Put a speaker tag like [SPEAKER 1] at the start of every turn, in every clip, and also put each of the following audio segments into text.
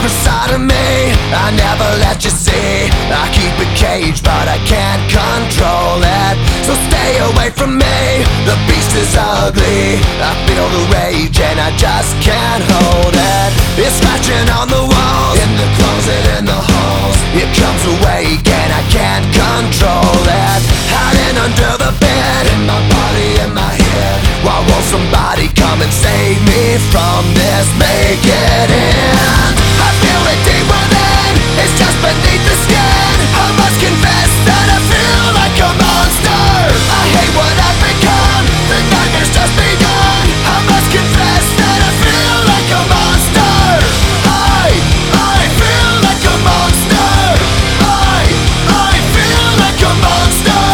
[SPEAKER 1] secret side of me I never let you see. I keep it caged but I can't control it. So stay away from me, the beast is ugly. I feel the rage and I just can't hold it. It's scratching on the walls, in the closet, in the halls. It comes awake and I can't control it. Hiding under the bed, in my body, in my head. Why won't somebody come and save me from this? Make it end. I feel it deep within, it's just beneath the skin. I must confess that I feel like a monster. I hate what I've become, the nightmare's just begun. I must confess that I feel like a monster. I feel like a monster. I feel like a monster.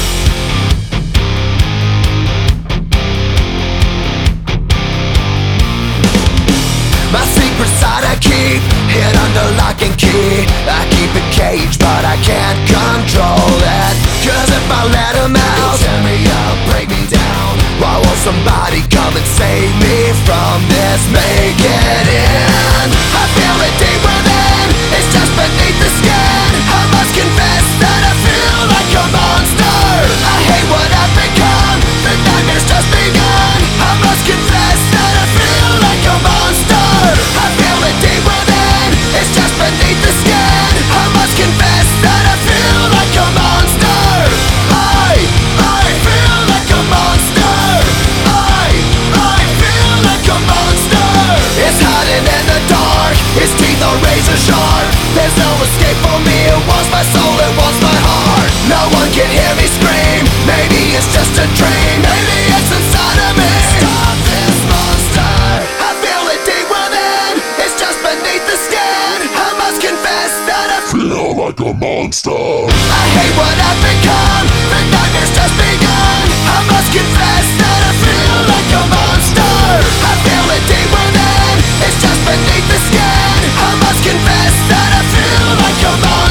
[SPEAKER 1] My secret side I keep hid under lock and key. I keep it caged but I can't control it. Cause if I let him out, he'll tear me up, break me down. Why won't somebody come and save me from this? Make it end. I feel it deep within, it's just beneath the skin. I must confess that I feel like a monster. I hate what I've become, the nightmare's just begun. I must confess that I feel like a monster. I feel it deep within, it's just beneath the skin. I must confess that I feel like a monster. I feel like a monster. I feel like a monster. It's hiding in the dark, its teeth are razor sharp. There's no escape for me, it wants my soul, it wants my heart. No one can hear me scream, maybe it's just a dream. Maybe it's inside of me. Stop this monster. I feel it deep within, it's just beneath the skin. I must confess that I feel like a monster. I hate what I've become, the nightmare's just begun. I must confess that I feel like a monster. I feel it deep within, it's just beneath the skin. I must confess that I feel like a monster.